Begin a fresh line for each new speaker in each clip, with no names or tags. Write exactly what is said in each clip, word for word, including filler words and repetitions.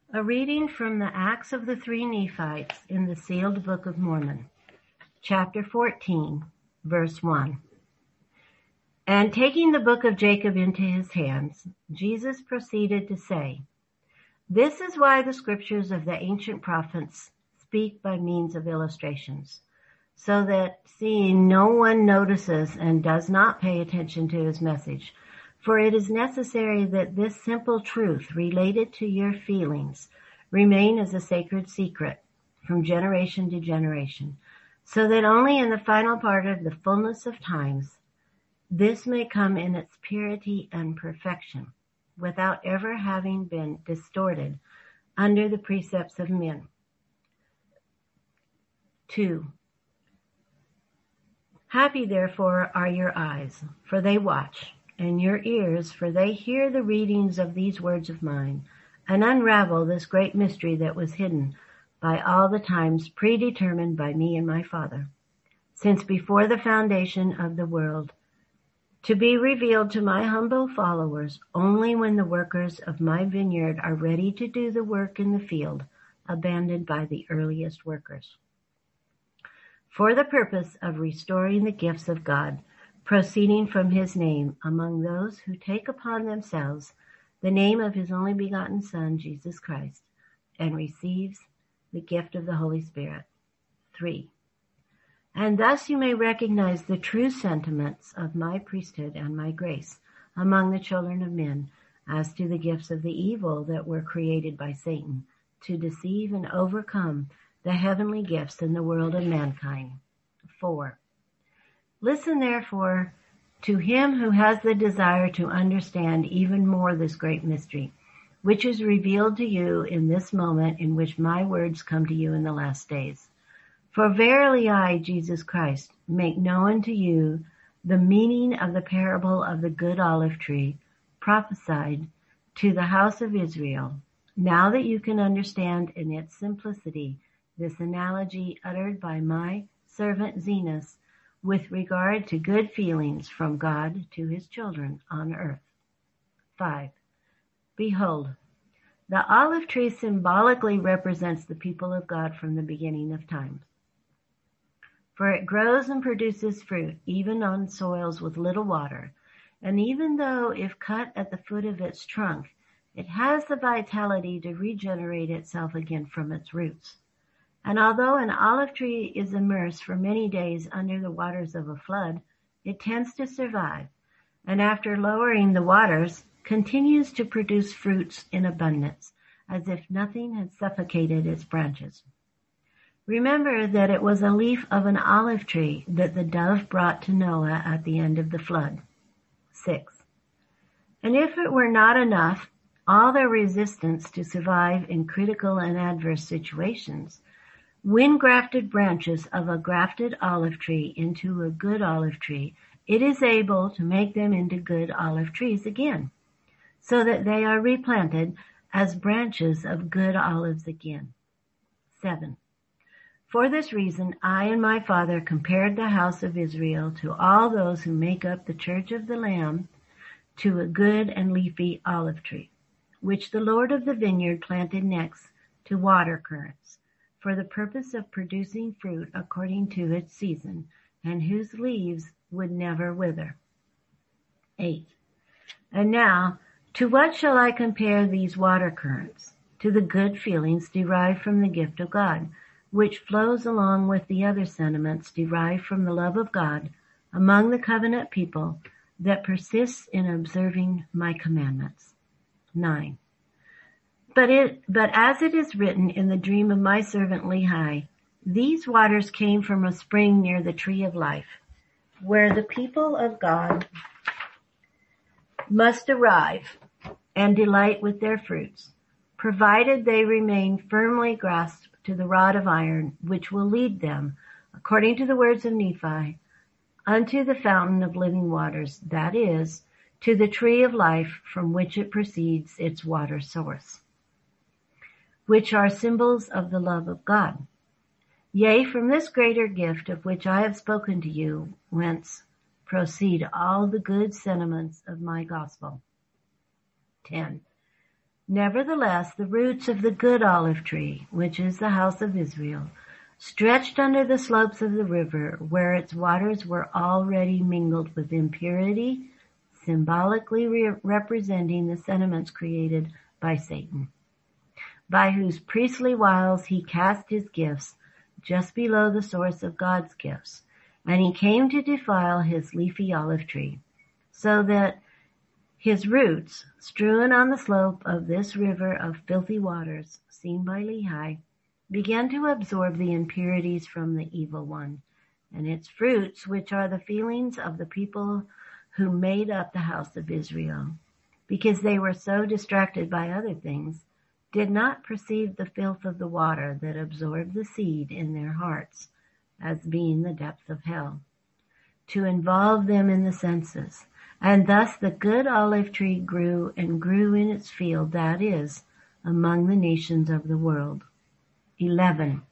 A reading from the Acts of the Three Nephites in the Sealed Book of Mormon, chapter fourteen, verse one. And taking the book of Jacob into his hands, Jesus proceeded to say, "This is why the scriptures of the ancient prophets speak by means of illustrations, so that seeing no one notices and does not pay attention to his message. For it is necessary that this simple truth related to your feelings remain as a sacred secret from generation to generation, so that only in the final part of the fullness of times this may come in its purity and perfection, without ever having been distorted under the precepts of men." Two. Happy therefore are your eyes, for they watch, and your ears, for they hear the readings of these words of mine, and unravel this great mystery that was hidden by all the times predetermined by me and my Father, since before the foundation of the world, to be revealed to my humble followers only when the workers of my vineyard are ready to do the work in the field abandoned by the earliest workers, for the purpose of restoring the gifts of God proceeding from his name among those who take upon themselves the name of his only begotten Son, Jesus Christ, and receives the gift of the Holy Spirit. Three. And thus you may recognize the true sentiments of my priesthood and my grace among the children of men as to the gifts of the evil that were created by Satan to deceive and overcome the heavenly gifts in the world of mankind. Four. Listen therefore to him who has the desire to understand even more this great mystery, which is revealed to you in this moment in which my words come to you in the last days. For verily I, Jesus Christ, make known to you the meaning of the parable of the good olive tree prophesied to the house of Israel, now that you can understand in its simplicity this analogy uttered by my servant Zenos with regard to good feelings from God to his children on earth. Five. Behold, the olive tree symbolically represents the people of God from the beginning of time. For it grows and produces fruit even on soils with little water, and even though if cut at the foot of its trunk, it has the vitality to regenerate itself again from its roots. And although an olive tree is immersed for many days under the waters of a flood, it tends to survive, and after lowering the waters, continues to produce fruits in abundance, as if nothing had suffocated its branches. Remember that it was a leaf of an olive tree that the dove brought to Noah at the end of the flood. Six. And if it were not enough, all their resistance to survive in critical and adverse situations, when grafted branches of a grafted olive tree into a good olive tree, it is able to make them into good olive trees again, so that they are replanted as branches of good olives again. Seven. For this reason, I and my Father compared the house of Israel to all those who make up the church of the Lamb to a good and leafy olive tree, which the Lord of the vineyard planted next to water currents, for the purpose of producing fruit according to its season, and whose leaves would never wither. Eight. And now, to what shall I compare these water currents? To the good feelings derived from the gift of God, which flows along with the other sentiments derived from the love of God among the covenant people that persists in observing my commandments. Nine. But it, but as it is written in the dream of my servant Lehi, these waters came from a spring near the tree of life, where the people of God must arrive and delight with their fruits, provided they remain firmly grasped to the rod of iron, which will lead them, according to the words of Nephi, unto the fountain of living waters, that is, to the tree of life from which it proceeds its water source, which are symbols of the love of God. Yea, from this greater gift of which I have spoken to you, whence proceed all the good sentiments of my gospel. ten. Nevertheless, the roots of the good olive tree, which is the house of Israel, stretched under the slopes of the river, where its waters were already mingled with impurity, symbolically re- representing the sentiments created by Satan, by whose priestly wiles he cast his gifts just below the source of God's gifts, and he came to defile his leafy olive tree, so that his roots, strewn on the slope of this river of filthy waters, seen by Lehi, began to absorb the impurities from the evil one, and its fruits, which are the feelings of the people who made up the house of Israel, because they were so distracted by other things, did not perceive the filth of the water that absorbed the seed in their hearts, as being the depth of hell, to involve them in the senses. And thus the good olive tree grew and grew in its field, that is, among the nations of the world. eleven.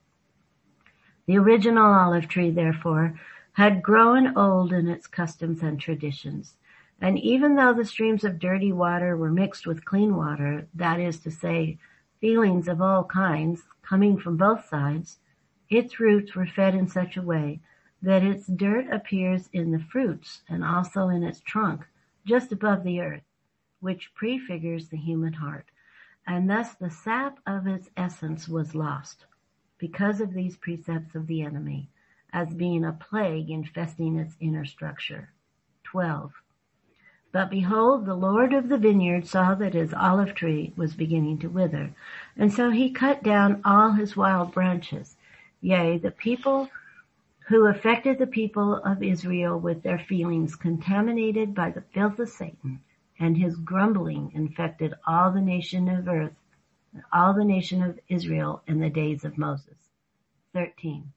The original olive tree, therefore, had grown old in its customs and traditions. And even though the streams of dirty water were mixed with clean water, that is to say, feelings of all kinds coming from both sides, its roots were fed in such a way that its dirt appears in the fruits and also in its trunk, just above the earth, which prefigures the human heart. And thus the sap of its essence was lost, because of these precepts of the enemy, as being a plague infesting its inner structure. twelve. But behold, the Lord of the vineyard saw that his olive tree was beginning to wither, and so he cut down all his wild branches. Yea, the people who affected the people of Israel with their feelings contaminated by the filth of Satan, and his grumbling infected all the nation of earth, all the nation of Israel in the days of Moses. thirteen.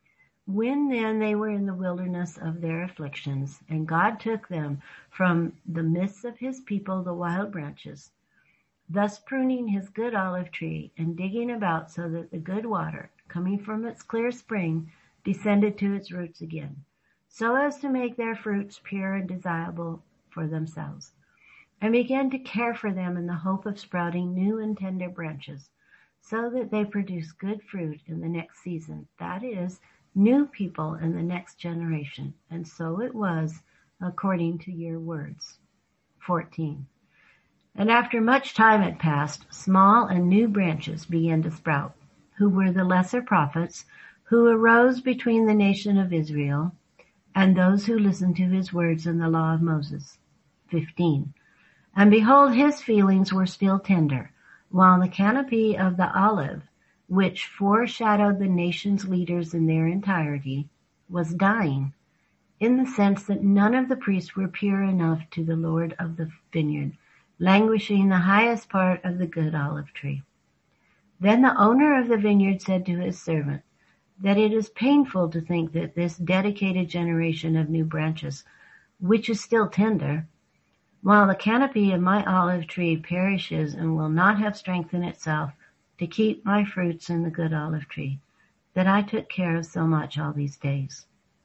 When then they were in the wilderness of their afflictions, and God took them from the midst of his people, the wild branches, thus pruning his good olive tree and digging about so that the good water, coming from its clear spring, descended to its roots again, so as to make their fruits pure and desirable for themselves, and began to care for them in the hope of sprouting new and tender branches, so that they produce good fruit in the next season, that is, new people in the next generation. And so it was according to your words. fourteen. And after much time had passed, small and new branches began to sprout, who were the lesser prophets, who arose between the nation of Israel and those who listened to his words in the law of Moses. fifteen. And behold, his feelings were still tender, while the canopy of the olive, which foreshadowed the nation's leaders in their entirety, was dying, in the sense that none of the priests were pure enough to the Lord of the vineyard, languishing the highest part of the good olive tree. Then the owner of the vineyard said to his servant, that it is painful to think that this dedicated generation of new branches, which is still tender, while the canopy of my olive tree perishes and will not have strength in itself to keep my fruits in the good olive tree, that I took care of so much all these days.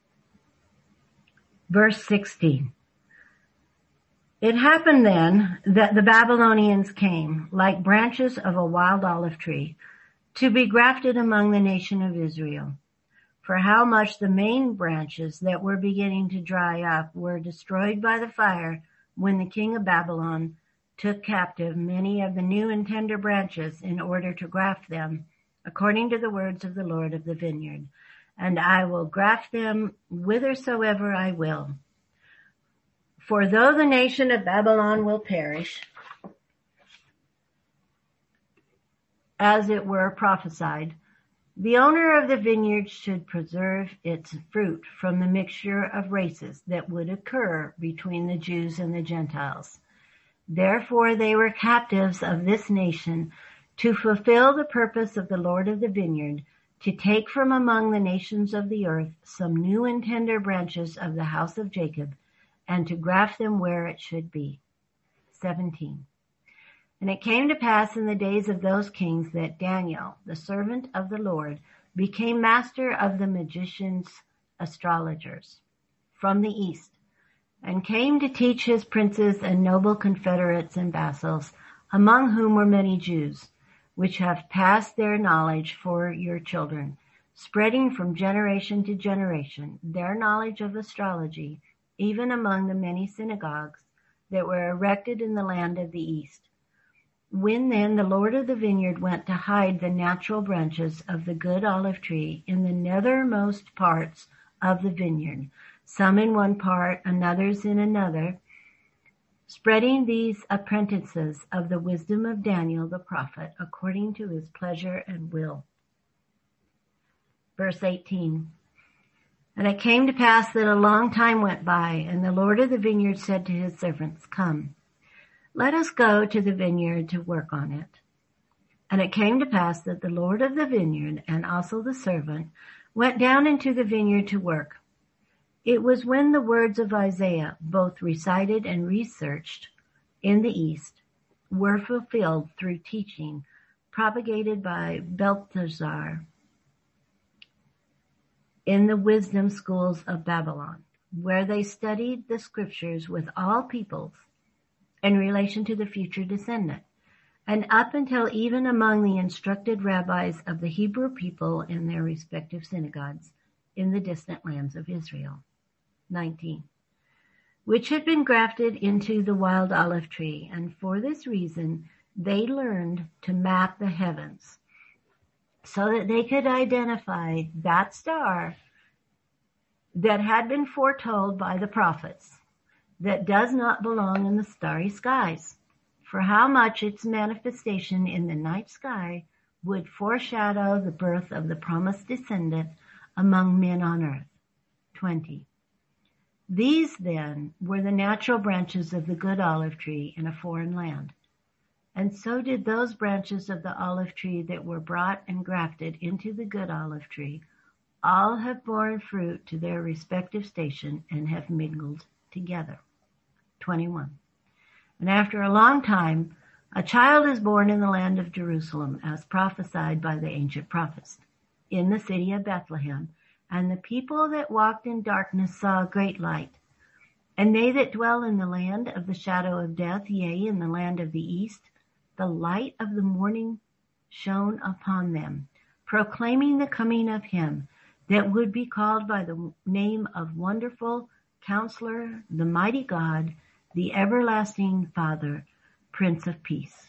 Verse sixteen. It happened then that the Babylonians came, like branches of a wild olive tree, to be grafted among the nation of Israel. For how much the main branches that were beginning to dry up were destroyed by the fire when the king of Babylon took captive many of the new and tender branches in order to graft them, according to the words of the Lord of the vineyard. And I will graft them whithersoever I will. For though the nation of Babylon will perish, as it were prophesied, the owner of the vineyard should preserve its fruit from the mixture of races that would occur between the Jews and the Gentiles. Therefore they were captives of this nation to fulfill the purpose of the Lord of the vineyard, to take from among the nations of the earth some new and tender branches of the house of Jacob, and to graft them where it should be. seventeen. And it came to pass in the days of those kings that Daniel, the servant of the Lord, became master of the magicians, astrologers, from the east, and came to teach his princes and noble confederates and vassals among whom were many Jews, which have passed their knowledge for your children, spreading from generation to generation their knowledge of astrology, even among the many synagogues that were erected in the land of the east. When then the Lord of the vineyard went to hide the natural branches of the good olive tree in the nethermost parts of the vineyard, some in one part, and others in another, spreading these apprentices of the wisdom of Daniel the prophet according to his pleasure and will. Verse eighteen. And it came to pass that a long time went by, and the Lord of the vineyard said to his servants, Come, let us go to the vineyard to work on it. And it came to pass that the Lord of the vineyard and also the servant went down into the vineyard to work. It was when the words of Isaiah, both recited and researched in the east, were fulfilled through teaching propagated by Belteshazzar in the wisdom schools of Babylon, where they studied the scriptures with all peoples in relation to the future descendant, and up until even among the instructed rabbis of the Hebrew people in their respective synagogues in the distant lands of Israel. nineteen. Which had been grafted into the wild olive tree, and for this reason they learned to map the heavens, so that they could identify that star that had been foretold by the prophets, that does not belong in the starry skies, for how much its manifestation in the night sky would foreshadow the birth of the promised descendant among men on earth. twenty. These, then, were the natural branches of the good olive tree in a foreign land. And so did those branches of the olive tree that were brought and grafted into the good olive tree all have borne fruit to their respective station and have mingled together. twenty-one. And after a long time, a child is born in the land of Jerusalem, as prophesied by the ancient prophets, in the city of Bethlehem. And the people that walked in darkness saw a great light. And they that dwell in the land of the shadow of death, yea, in the land of the east, the light of the morning shone upon them, proclaiming the coming of him that would be called by the name of Wonderful Counselor, the Mighty God, the Everlasting Father, Prince of Peace.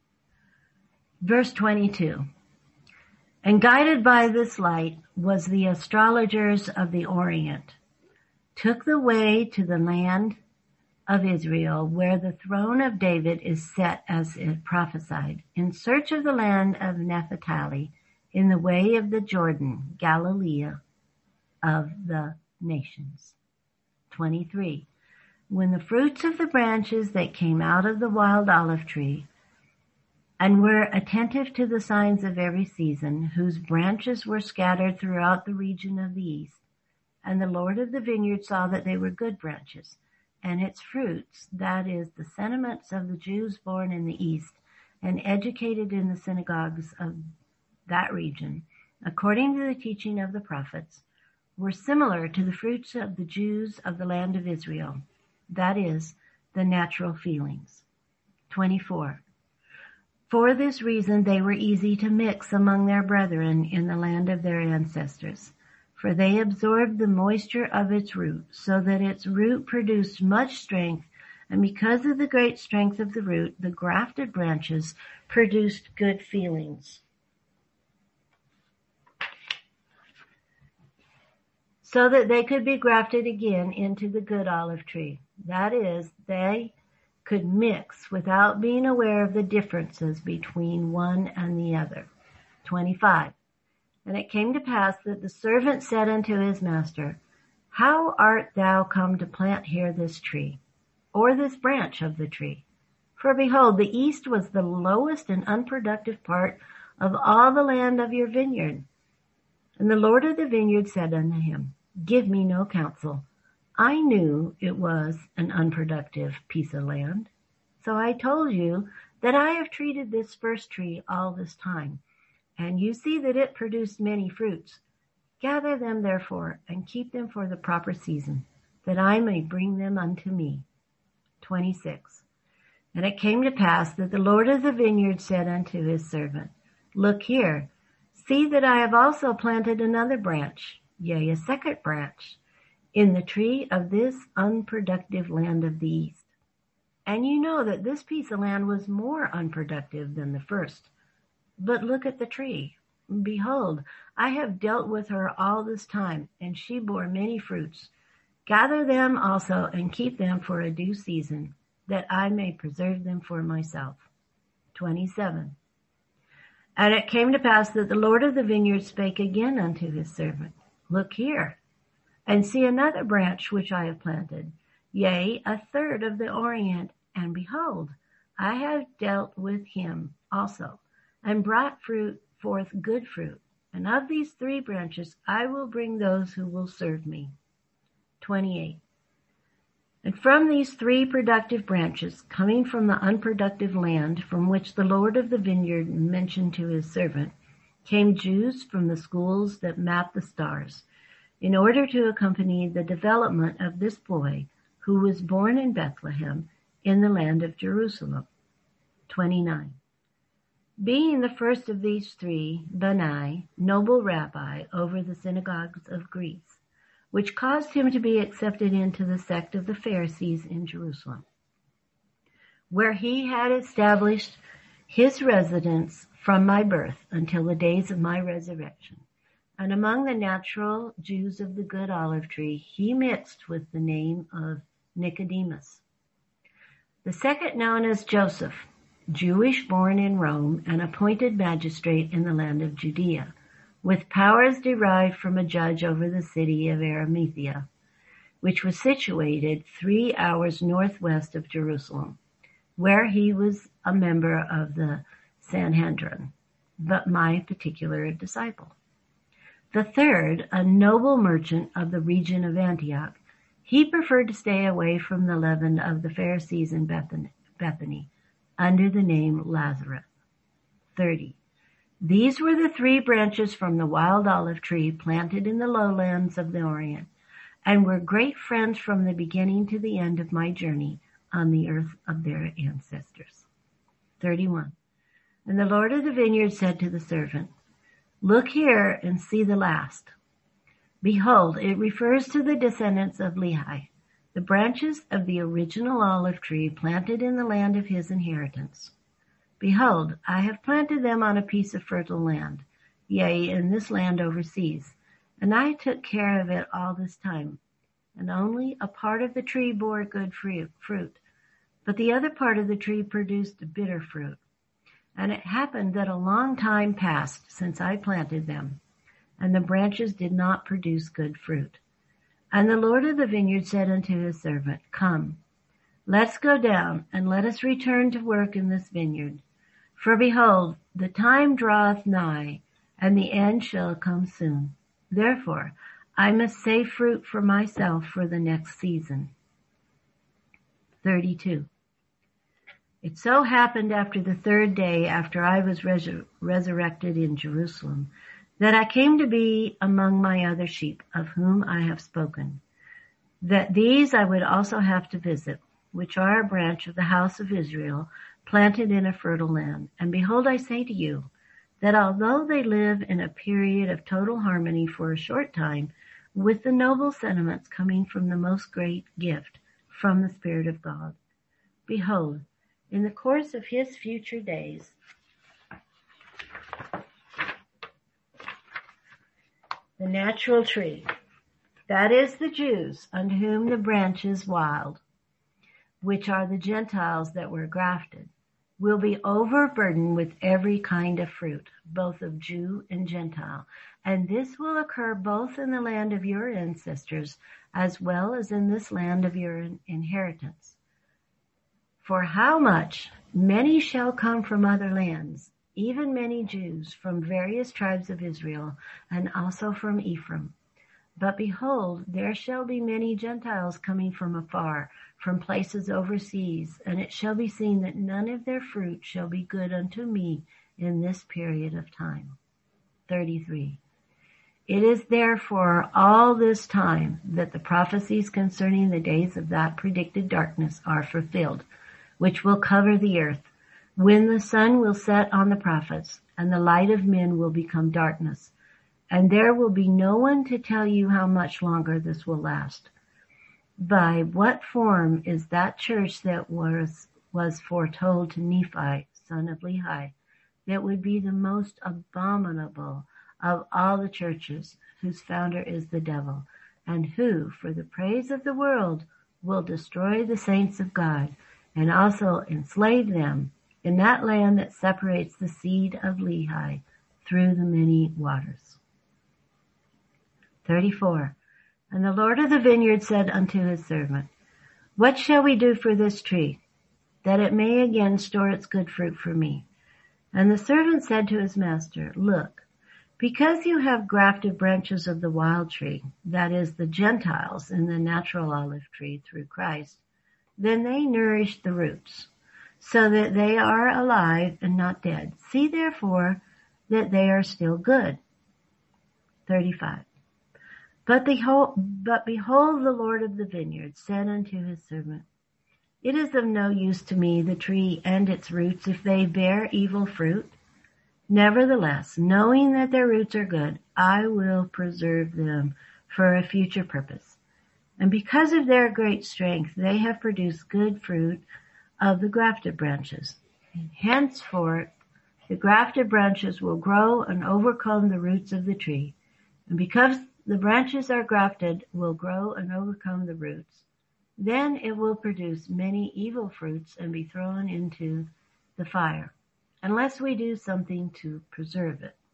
Verse twenty-two. And guided by this light was the astrologers of the Orient, took the way to the land of Israel, where the throne of David is set as it prophesied, in search of the land of Naphtali, in the way of the Jordan, Galilee of the nations. twenty-three. When the fruits of the branches that came out of the wild olive tree, and were attentive to the signs of every season, whose branches were scattered throughout the region of the east, and the Lord of the vineyard saw that they were good branches, and its fruits, that is, the sentiments of the Jews born in the east and educated in the synagogues of that region, according to the teaching of the prophets, were similar to the fruits of the Jews of the land of Israel, that is, the natural feelings. twenty-four. For this reason they were easy to mix among their brethren in the land of their ancestors, for they absorbed the moisture of its root, so that its root produced much strength, and because of the great strength of the root, the grafted branches produced good feelings. So that they could be grafted again into the good olive tree. That is, they could mix without being aware of the differences between one and the other. twenty-five. And it came to pass that the servant said unto his master, How art thou come to plant here this tree, or this branch of the tree? For behold, the east was the lowest and unproductive part of all the land of your vineyard. And the Lord of the vineyard said unto him, Give me no counsel. I knew it was an unproductive piece of land. So I told you that I have treated this first tree all this time, and you see that it produced many fruits. Gather them therefore, and keep them for the proper season, that I may bring them unto me. twenty-six. And it came to pass that the Lord of the vineyard said unto his servant, Look here, see that I have also planted another branch, yea, a second branch, in the tree of this unproductive land of the east. And you know that this piece of land was more unproductive than the first. But look at the tree. Behold, I have dealt with her all this time, and she bore many fruits. Gather them also, and keep them for a due season, that I may preserve them for myself. twenty-seven. And it came to pass that the Lord of the vineyard spake again unto his servant, Look here, and see another branch which I have planted, yea, a third of the Orient, and behold, I have dealt with him also, and brought fruit forth good fruit. And of these three branches I will bring those who will serve me. twenty-eight. And from these three productive branches, coming from the unproductive land from which the Lord of the vineyard mentioned to his servant, came Jews from the schools that map the stars, in order to accompany the development of this boy who was born in Bethlehem in the land of Jerusalem. twenty-nine. Being the first of these three, Bani, noble rabbi over the synagogues of Greece, which caused him to be accepted into the sect of the Pharisees in Jerusalem, where he had established his residence from my birth until the days of my resurrection. And among the natural Jews of the good olive tree, he mixed with the name of Nicodemus. The second known as Joseph, Jewish born in Rome and appointed magistrate in the land of Judea, with powers derived from a judge over the city of Arimathea, which was situated three hours northwest of Jerusalem, where he was a member of the Sanhedrin, but my particular disciple. The third, a noble merchant of the region of Antioch, he preferred to stay away from the leaven of the Pharisees in Bethany, under the name Lazarus. thirty. These were the three branches from the wild olive tree planted in the lowlands of the Orient, and were great friends from the beginning to the end of my journey on the earth of their ancestors. thirty-one. And the Lord of the vineyard said to the servant, Look here and see the last. Behold, it refers to the descendants of Lehi, the branches of the original olive tree planted in the land of his inheritance. Behold, I have planted them on a piece of fertile land, yea, in this land overseas, and I took care of it all this time. And only a part of the tree bore good fruit, but the other part of the tree produced bitter fruit. And it happened that a long time passed since I planted them, and the branches did not produce good fruit. And the Lord of the vineyard said unto his servant, Come, let's go down, and let us return to work in this vineyard. For behold, the time draweth nigh, and the end shall come soon. Therefore, I must save fruit for myself for the next season. thirty-two. It so happened after the third day after I was resur- resurrected in Jerusalem, that I came to be among my other sheep, of whom I have spoken, that these I would also have to visit, which are a branch of the house of Israel, planted in a fertile land. And behold, I say to you, that although they live in a period of total harmony for a short time, with the noble sentiments coming from the most great gift, from the Spirit of God, behold, in the course of his future days, the natural tree, that is the Jews, unto whom the branch is wild, which are the Gentiles that were grafted, will be overburdened with every kind of fruit, both of Jew and Gentile. And this will occur both in the land of your ancestors, as well as in this land of your inheritance. For how much many shall come from other lands, even many Jews from various tribes of Israel, and also from Ephraim. But behold, there shall be many Gentiles coming from afar, from places overseas, and it shall be seen that none of their fruit shall be good unto me in this period of time. thirty-three. It is therefore all this time that the prophecies concerning the days of that predicted darkness are fulfilled, which will cover the earth, when the sun will set on the prophets, and the light of men will become darkness. And there will be no one to tell you how much longer this will last. By what form is that church that was, was foretold to Nephi, son of Lehi, that would be the most abominable of all the churches, whose founder is the devil, and who, for the praise of the world, will destroy the saints of God, and also enslave them in that land that separates the seed of Lehi through the many waters. thirty-four. And the Lord of the vineyard said unto his servant, What shall we do for this tree, that it may again store its good fruit for me? And the servant said to his master, Look, because you have grafted branches of the wild tree, that is, the Gentiles, in the natural olive tree through Christ, then they nourish the roots, so that they are alive and not dead. See therefore that they are still good. thirty-five. But behold, but behold, the Lord of the vineyard said unto his servant, It is of no use to me, the tree and its roots, if they bear evil fruit. Nevertheless, knowing that their roots are good, I will preserve them for a future purpose. And because of their great strength, they have produced good fruit of the grafted branches. And henceforth, the grafted branches will grow and overcome the roots of the tree. And because the branches are grafted, will grow and overcome the roots. Then it will produce many evil fruits and be thrown into the fire, unless we do something to preserve it.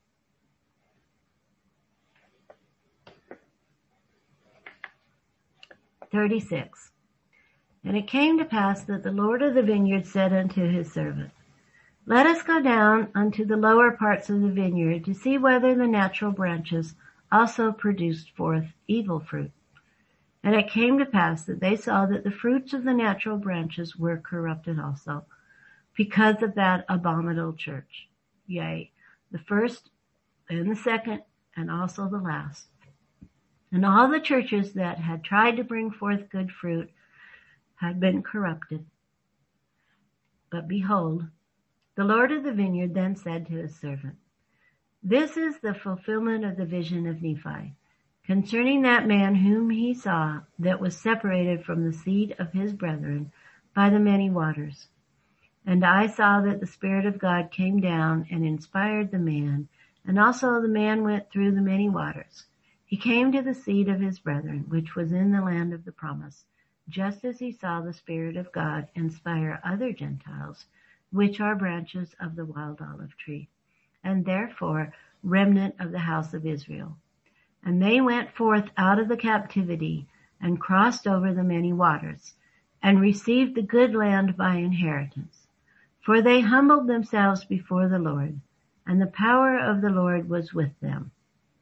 thirty-six. And it came to pass that the Lord of the vineyard said unto his servant, Let us go down unto the lower parts of the vineyard to see whether the natural branches also produced forth evil fruit. And it came to pass that they saw that the fruits of the natural branches were corrupted also, because of that abominable church. Yea, the first and the second, and also the last. And all the churches that had tried to bring forth good fruit had been corrupted. But behold, the Lord of the vineyard then said to his servant, This is the fulfillment of the vision of Nephi, concerning that man whom he saw that was separated from the seed of his brethren by the many waters. And I saw that the Spirit of God came down and inspired the man, and also the man went through the many waters. He came to the seed of his brethren, which was in the land of the promise, just as he saw the Spirit of God inspire other Gentiles, which are branches of the wild olive tree, and therefore remnant of the house of Israel. And they went forth out of the captivity and crossed over the many waters, and received the good land by inheritance. For they humbled themselves before the Lord, and the power of the Lord was with them.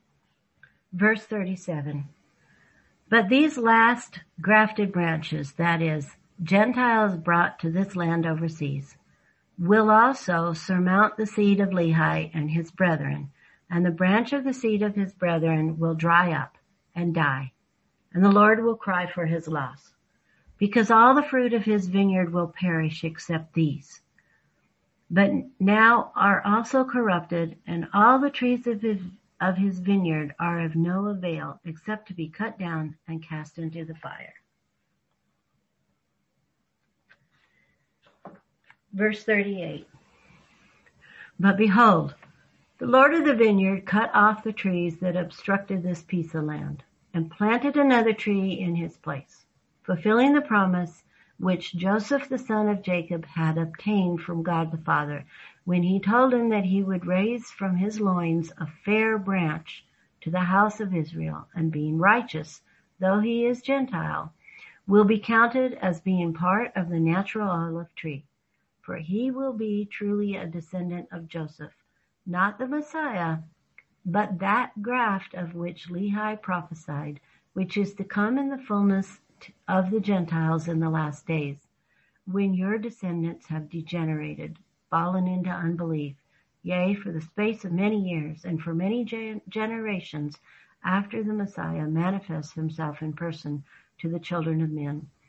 Verse thirty-seven. But these last grafted branches, that is, Gentiles brought to this land overseas, will also surmount the seed of Lehi and his brethren, and the branch of the seed of his brethren will dry up and die, and the Lord will cry for his loss, because all the fruit of his vineyard will perish except these. But now are also corrupted, and all the trees of his, of his vineyard are of no avail, except to be cut down and cast into the fire. Verse thirty-eight. But behold, the Lord of the vineyard cut off the trees that obstructed this piece of land, and planted another tree in his place, fulfilling the promise which Joseph the son of Jacob had obtained from God the Father, when he told him that he would raise from his loins a fair branch to the house of Israel, and being righteous, though he is Gentile, will be counted as being part of the natural olive tree. For he will be truly a descendant of Joseph, not the Messiah, but that graft of which Lehi prophesied, which is to come in the fullness of the Gentiles in the last days, when your descendants have degenerated, fallen into unbelief, yea, for the space of many years, and for many gen- generations after the Messiah manifests himself in person to the children of men.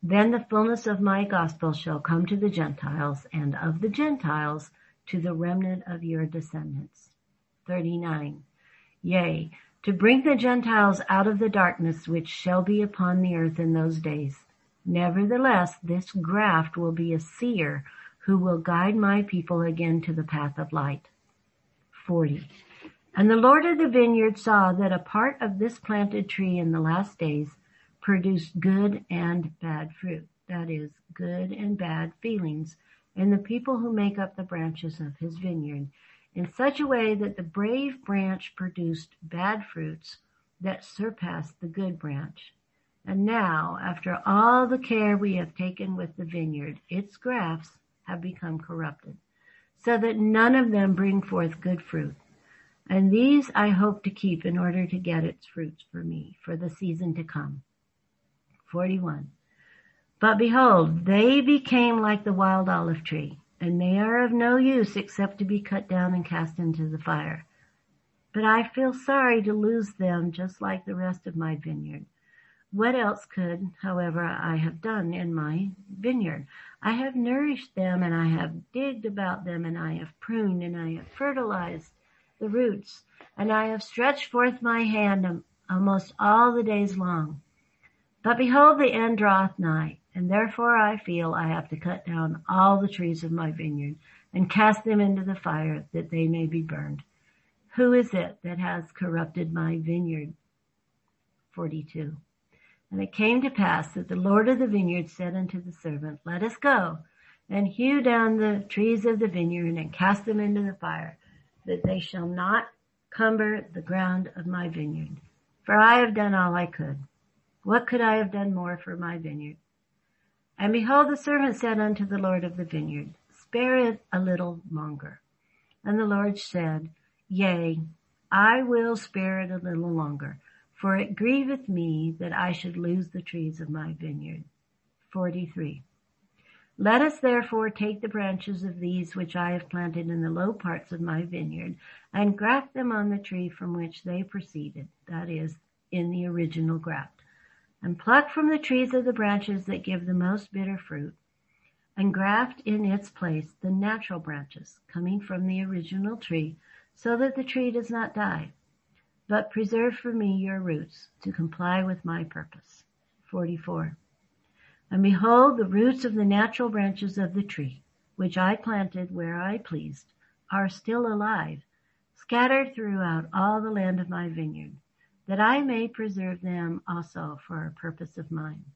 Then the fullness of my gospel shall come to the Gentiles, and of the Gentiles to the remnant of your descendants. thirty-nine. Yea, to bring the Gentiles out of the darkness which shall be upon the earth in those days. Nevertheless, this graft will be a seer who will guide my people again to the path of light. forty. And the Lord of the vineyard saw that a part of this planted tree in the last days produced good and bad fruit, that is, good and bad feelings, in the people who make up the branches of his vineyard, in such a way that the brave branch produced bad fruits that surpassed the good branch. And now, after all the care we have taken with the vineyard, its grafts have become corrupted, so that none of them bring forth good fruit. And these I hope to keep in order to get its fruits for me, for the season to come. forty-one. But behold, they became like the wild olive tree, and they are of no use except to be cut down and cast into the fire. But I feel sorry to lose them just like the rest of my vineyard. What else could, however, I have done in my vineyard? I have nourished them, and I have digged about them, and I have pruned, and I have fertilized the roots, and I have stretched forth my hand almost all the days long. But behold, the end draweth nigh, and therefore I feel I have to cut down all the trees of my vineyard and cast them into the fire that they may be burned. Who is it that has corrupted my vineyard? forty-two. And it came to pass that the Lord of the vineyard said unto the servant, Let us go, and hew down the trees of the vineyard, and cast them into the fire, that they shall not cumber the ground of my vineyard. For I have done all I could. What could I have done more for my vineyard? And behold, the servant said unto the Lord of the vineyard, Spare it a little longer. And the Lord said, Yea, I will spare it a little longer, for it grieveth me that I should lose the trees of my vineyard. forty-three. Let us therefore take the branches of these which I have planted in the low parts of my vineyard, and graft them on the tree from which they proceeded, that is, in the original graft, and pluck from the trees of the branches that give the most bitter fruit, and graft in its place the natural branches coming from the original tree, so that the tree does not die, but preserve for me your roots to comply with my purpose. forty-four. And behold, the roots of the natural branches of the tree, which I planted where I pleased, are still alive, scattered throughout all the land of my vineyard, that I may preserve them also for a purpose of mine.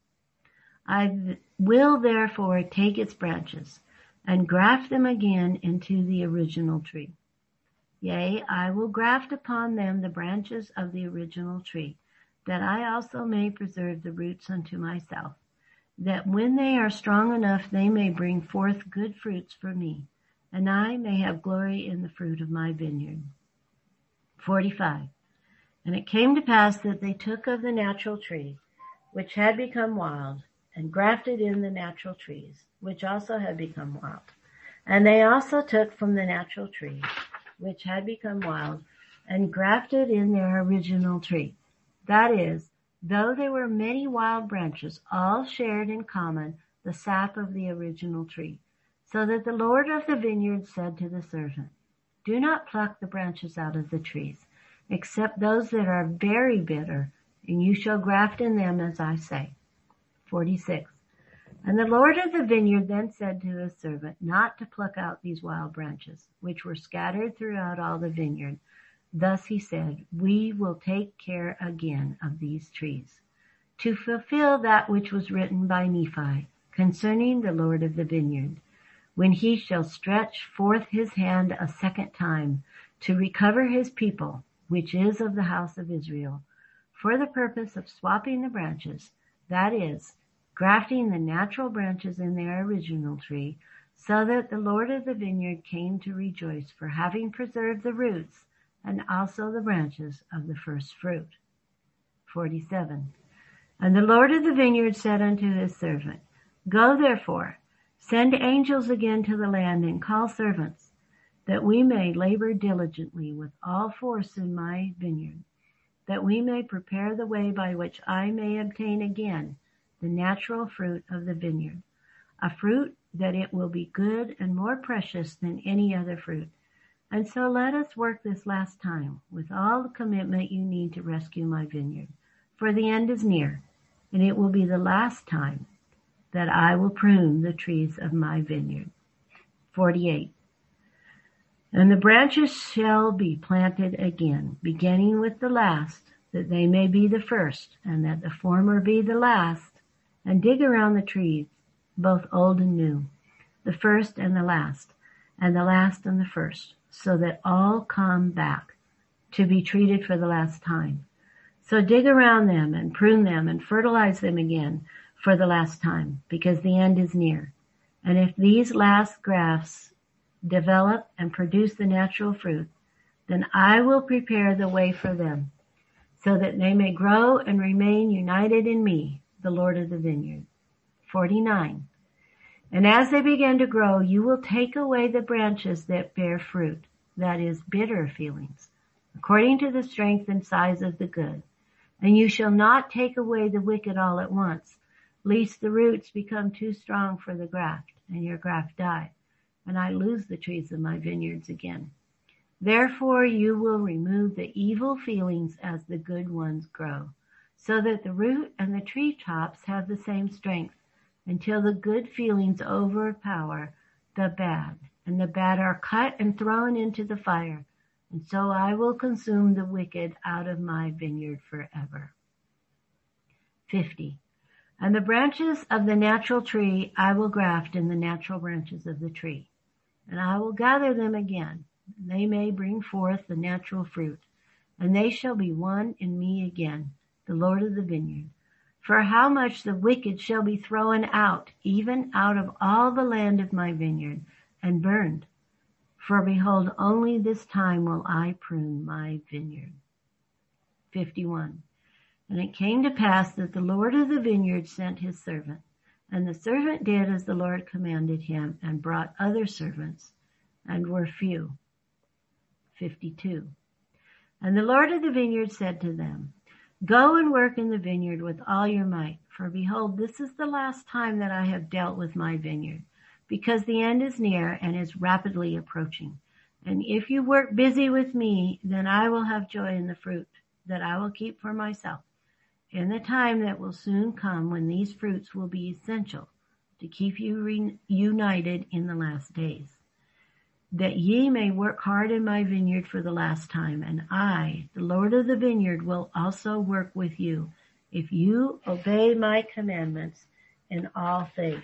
I will therefore take its branches and graft them again into the original tree. Yea, I will graft upon them the branches of the original tree, that I also may preserve the roots unto myself, that when they are strong enough they may bring forth good fruits for me, and I may have glory in the fruit of my vineyard. forty-five. And it came to pass that they took of the natural tree, which had become wild, and grafted in the natural trees, which also had become wild. And they also took from the natural tree, which had become wild, and grafted in their original tree. That is, though there were many wild branches, all shared in common the sap of the original tree. So that the Lord of the vineyard said to the servant, Do not pluck the branches out of the trees, except those that are very bitter, and you shall graft in them as I say. forty-six. And the Lord of the vineyard then said to his servant not to pluck out these wild branches, which were scattered throughout all the vineyard. Thus he said, We will take care again of these trees, to fulfill that which was written by Nephi concerning the Lord of the vineyard, when he shall stretch forth his hand a second time to recover his people, which is of the house of Israel, for the purpose of swapping the branches, that is, grafting the natural branches in their original tree, so that the Lord of the vineyard came to rejoice for having preserved the roots and also the branches of the first fruit. forty-seven. And the Lord of the vineyard said unto his servant, Go therefore, send angels again to the land, and call servants, that we may labor diligently with all force in my vineyard, that we may prepare the way by which I may obtain again the natural fruit of the vineyard, a fruit that it will be good and more precious than any other fruit. And so let us work this last time with all the commitment you need to rescue my vineyard, for the end is near, and it will be the last time that I will prune the trees of my vineyard. forty-eight. And the branches shall be planted again, beginning with the last, that they may be the first, and that the former be the last, and dig around the trees, both old and new, the first and the last, and the last and the first, so that all come back to be treated for the last time. So dig around them and prune them and fertilize them again for the last time, because the end is near. And if these last grafts develop and produce the natural fruit, then I will prepare the way for them, so that they may grow and remain united in me, the Lord of the vineyard. forty-nine. And as they begin to grow, you will take away the branches that bear fruit, that is, bitter feelings, according to the strength and size of the good. And you shall not take away the wicked all at once, lest the roots become too strong for the graft, and your graft die, and I lose the trees of my vineyards again. Therefore you will remove the evil feelings as the good ones grow, so that the root and the tree tops have the same strength, until the good feelings overpower the bad, and the bad are cut and thrown into the fire. And so I will consume the wicked out of my vineyard forever. fifty. And the branches of the natural tree I will graft in the natural branches of the tree, and I will gather them again. They may bring forth the natural fruit, and they shall be one in me again, the Lord of the vineyard. For how much the wicked shall be thrown out, even out of all the land of my vineyard, and burned. For behold, only this time will I prune my vineyard. fifty-one. And it came to pass that the Lord of the vineyard sent his servant, and the servant did as the Lord commanded him, and brought other servants, and were few. fifty-two. And the Lord of the vineyard said to them, Go and work in the vineyard with all your might, for behold, this is the last time that I have dealt with my vineyard, because the end is near and is rapidly approaching. And if you work busy with me, then I will have joy in the fruit that I will keep for myself, in the time that will soon come when these fruits will be essential to keep you reunited in the last days. That ye may work hard in my vineyard for the last time, and I, the Lord of the vineyard, will also work with you, if you obey my commandments in all things.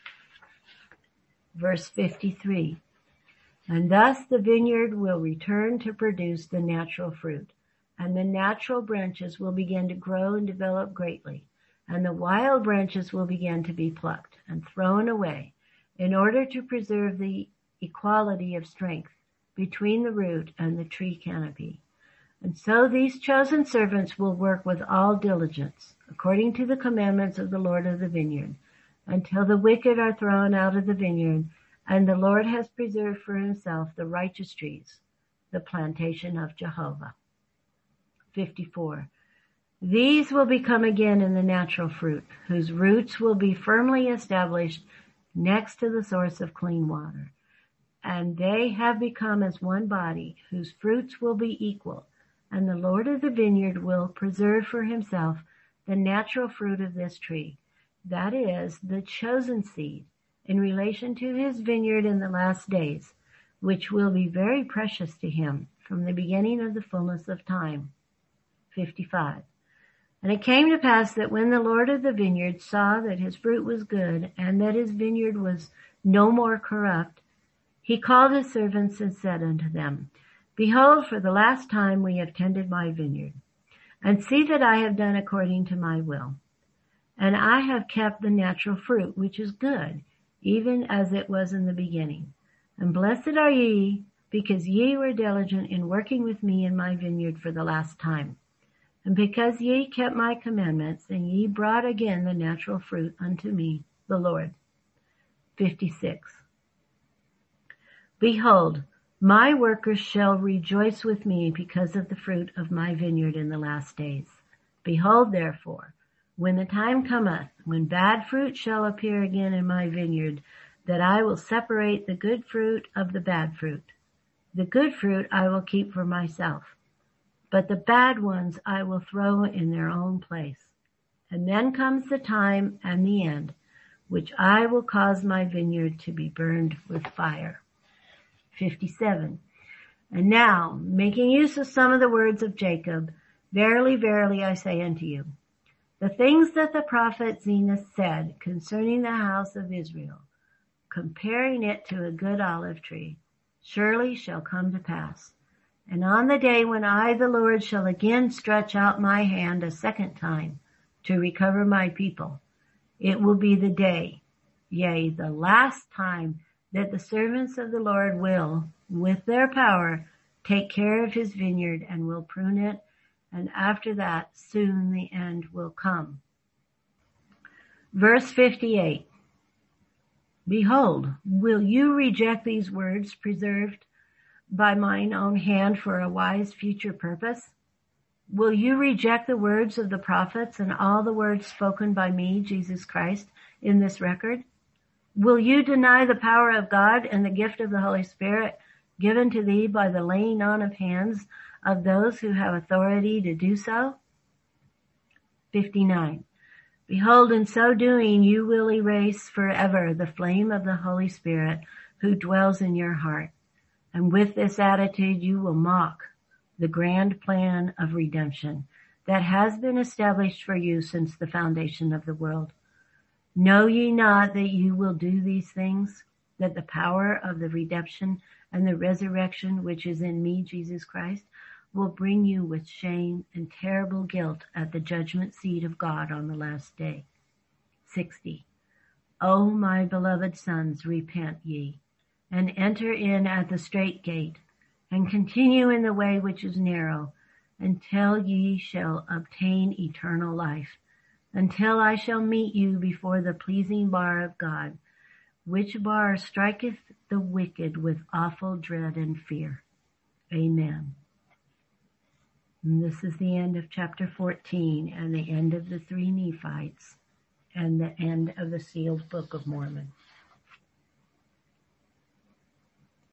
Verse fifty-three. And thus the vineyard will return to produce the natural fruit, and the natural branches will begin to grow and develop greatly, and the wild branches will begin to be plucked and thrown away, in order to preserve the equality of strength between the root and the tree canopy. And so these chosen servants will work with all diligence, according to the commandments of the Lord of the vineyard, until the wicked are thrown out of the vineyard, and the Lord has preserved for himself the righteous trees, the plantation of Jehovah. fifty-four. These will become again in the natural fruit, whose roots will be firmly established next to the source of clean water. And they have become as one body, whose fruits will be equal, and the Lord of the vineyard will preserve for himself the natural fruit of this tree, that is, the chosen seed, in relation to his vineyard in the last days, which will be very precious to him from the beginning of the fullness of time. fifty-five. And it came to pass that when the Lord of the vineyard saw that his fruit was good, and that his vineyard was no more corrupt, he called his servants and said unto them, Behold, for the last time we have tended my vineyard, and see that I have done according to my will. And I have kept the natural fruit, which is good, even as it was in the beginning. And blessed are ye, because ye were diligent in working with me in my vineyard for the last time. And because ye kept my commandments, and ye brought again the natural fruit unto me, the Lord. fifty-six. Behold, my workers shall rejoice with me because of the fruit of my vineyard in the last days. Behold, therefore, When the time cometh, when bad fruit shall appear again in my vineyard, that I will separate the good fruit of the bad fruit. The good fruit I will keep for myself, but the bad ones I will throw in their own place. And then comes the time and the end, which I will cause my vineyard to be burned with fire. fifty-seven. And now, making use of some of the words of Jacob, verily, verily, I say unto you, the things that the prophet Zenos said concerning the house of Israel, comparing it to a good olive tree, surely shall come to pass. And on the day when I, the Lord, shall again stretch out my hand a second time to recover my people, it will be the day, yea, the last time that the servants of the Lord will, with their power, take care of his vineyard and will prune it, and after that soon the end will come. Verse fifty-eight. Behold, will you reject these words preserved by mine own hand for a wise future purpose? Will you reject the words of the prophets and all the words spoken by me, Jesus Christ, in this record? Will you deny the power of God and the gift of the Holy Spirit given to thee by the laying on of hands of those who have authority to do so? fifty-nine. Behold, in so doing you will erase forever the flame of the Holy Spirit who dwells in your heart. And with this attitude you will mock the grand plan of redemption that has been established for you since the foundation of the world. Know ye not that you will do these things, that the power of the redemption and the resurrection which is in me, Jesus Christ, will bring you with shame and terrible guilt at the judgment seat of God on the last day. sixty. O my beloved sons, repent ye, and enter in at the strait gate, and continue in the way which is narrow, until ye shall obtain eternal life, until I shall meet you before the pleasing bar of God, which bar striketh the wicked with awful dread and fear. Amen. And this is the end of chapter fourteen, and the end of the three Nephites, and the end of the sealed Book of Mormon.